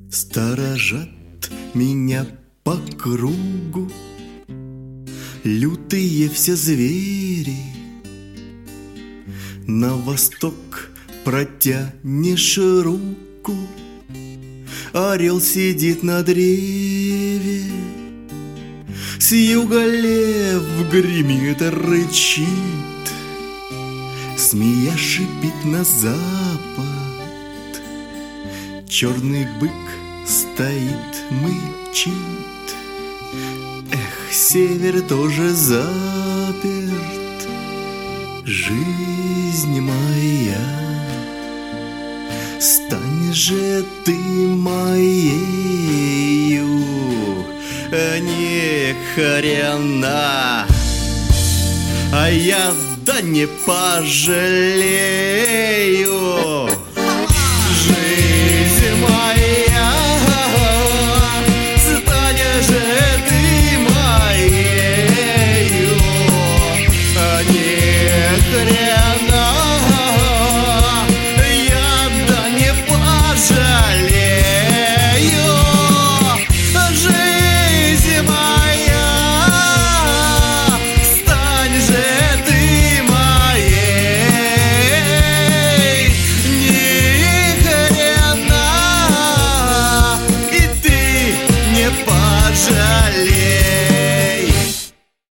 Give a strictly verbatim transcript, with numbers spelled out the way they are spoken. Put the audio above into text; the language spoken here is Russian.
Сторожат меня по кругу лютые все звери. На восток протянешь руку, орел сидит на древе. С юга лев гремит, рычит, змея шипит на запад. Черный бык стоит, мычит. Эх, север тоже заперт. Жизнь моя, стань же ты моею, не хоряна, а я да не пожалею.